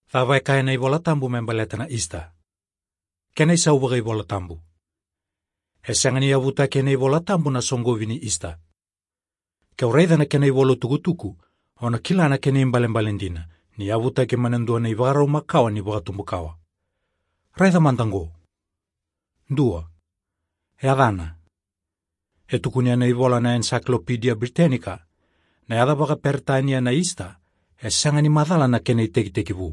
Thawai kaya na iwola tambu membaleta na ista. Kena isa uwaga iwola tambu. Esangani avuta kena iwola tambu na songovini ista. Keuraida na kena iwola tukutuku, ona kila na kena imbalembalendina, ni avuta ke manendua na iwarau makawa ni wakatumbukawa. Raida mandango. Dua. Adana. Tukunia na iwola na Encyclopedia Britannica, na yada baka pertania na ista, esangani madala na kena iteki-tekivu.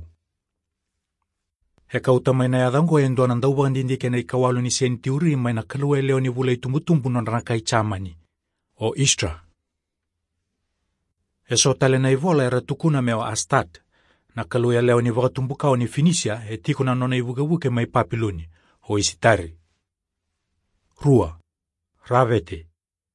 Kautamay na yadango endo na ndauwa ndindi kena ikawalu ni sentiuri may na kaluwa leo ni vula itumutumbu na nakai chamani, o Istra. Tale na ivola era tukuna meo Astat, na kaluwa leo ni wakatumbukawa ni Finisia tiku na nona ivuke may Papiloni, o Isitari. Rua. Ravete.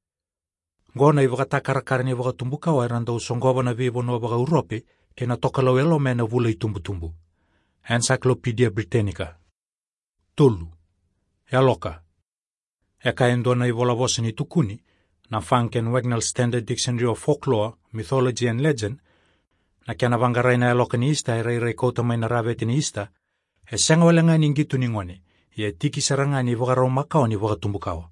Ngona ivakatakarakara ni wakatumbukawa era ndau songova na vivo no waka Urope kena tokalaw elo may na vula itumbutumbu. Encyclopedia Britannica. Tulu. Eloka. Endo na ivola vosa ni tukuni, na Fanken Wagnall Standard Dictionary of Folklore, Mythology and Legend, na kena vangaray na eloka ni ista iray kota may na ravete ni ista, senga wala nga ningitu ni ngone, tiki saranga ni wakaraw makawa ni wakatumbukawa.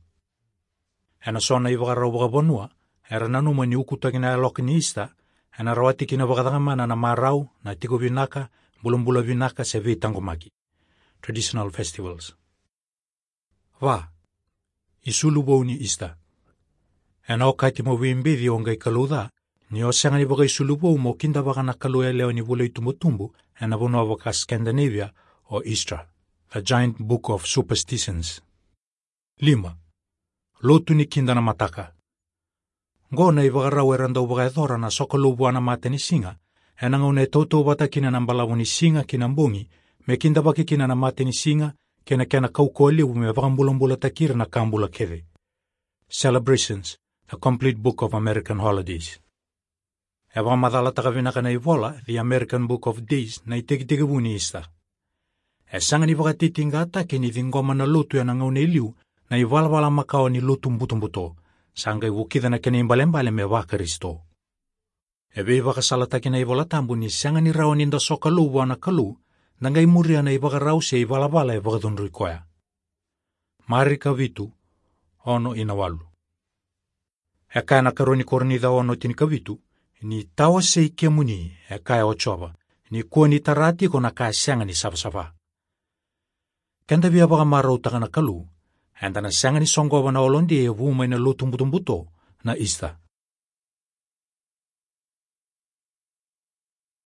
Sona i wakaraw wakabonua, era nanuma ni ukutagi na eloka ni ista, rawati kina wakatangamana na marau, na tiko vinaka, Bulumbula vinaka se vitangomaki. Traditional festivals. Va. Isulubo ni ista. Okati mo wimbithi onga ikaluda, ni osanga ni waka isulubo mo kinda waka na kaluya leo ni vula itumutumbu, vono waka Scandinavia o Istra, the giant book of superstitions. 5. Lotu ni kinda na mataka. Ngona i waka raweranda waka ethora na sokolubu ana mate ni singa, ngaune toto wata kina na mbalawu ni singa kina mbungi, me kinda waki kina na mate ni singa, kena kaukoliwu me wakambulambula takira na kambula keve. Celebrations, the complete book of American holidays. Waka madala takavinaka na ivola, the American Book of Days, na iteki-tekivu ni ista. Sanga ni waka titingata kini thingoma na lotu ya ngaune iliu, na iwala makao ni lotu mbuto, sanga iwukitha na kena imbalembale me waka risto. Waka salataki na iwola tambu ni sanga ni rao ninda soka luwa na kalu, nanga imuria na iwaka rao se iwala waka dhunri koya. Marika vitu, ono inawalu. Kaya na karoni kornitha ono tinika vitu, ni tawa se ikemuni, kaya ochoba, ni kuwa ni tarati ko na kaya sanga ni safa. Kanda via waka marau taka na kalu, na sanga ni songova na olondi vuma ina lutumbutumbuto na ista.